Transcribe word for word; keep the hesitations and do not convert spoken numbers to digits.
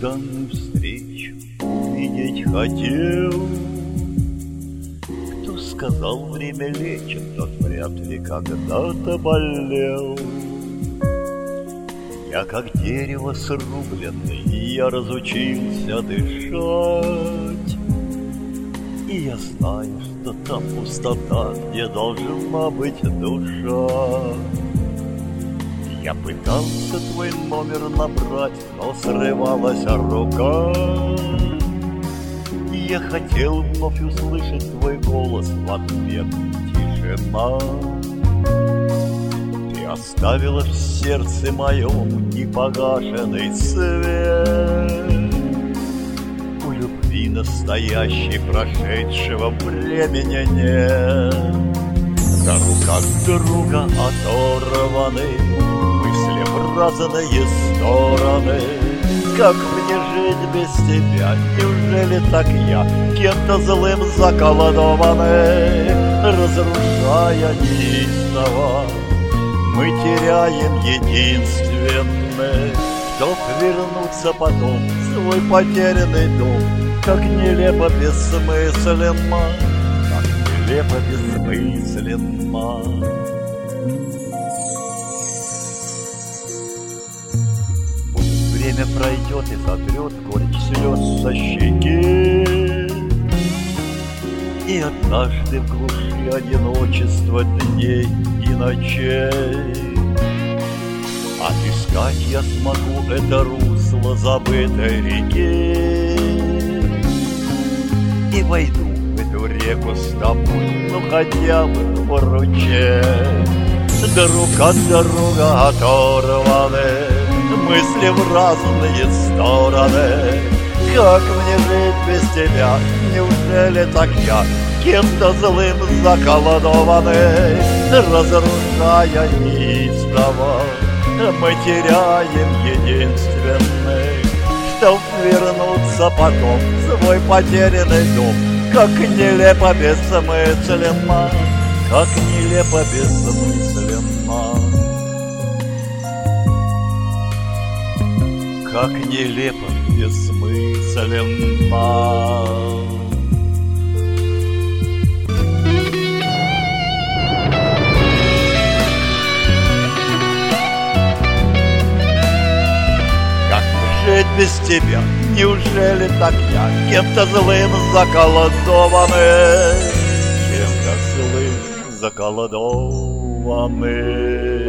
Долгожданную встречу увидеть хотел. Кто сказал, время лечит, тот вряд ли когда-то болел. Я как дерево срубленное, и я разучился дышать. И я знаю, что там пустота, где должна быть душа. Я пытался твой номер набрать, но срывалась рука. И я хотел вновь услышать твой голос, в ответ тишина. Ты оставила в сердце моем непогашенный свет. У любви настоящей прошедшего времени нет. Друг от друга оторваны, мысли в разные стороны. Как мне жить без тебя? Неужели так я кем-то злым заколдованный? Разрушая неистово, мы теряем единственное. Чтоб вернуться потом в свой потерянный дом, как нелепо бессмысленно, как нелепо бессмысленно. Время пройдет и сотрет горечь слез со щеки. И однажды в глуши одиночества дней и ночей отыскать я смогу это русло забытой реки. И войду в эту реку с тобой, ну хотя бы в ручей. Друг от друга оторваны, мысли в разные стороны. Как мне жить без тебя? Неужели так я кем-то злым заколдованный? Разрушая неистово, мы теряем единственный. Чтоб вернуться потом в свой потерянный дом, как нелепо бессмысленно, как нелепо бессмысленно. Как нелепо бессмысленно. Как жить без тебя? Неужели так я кем-то злым заколдованный? Кем-то злым заколдованный.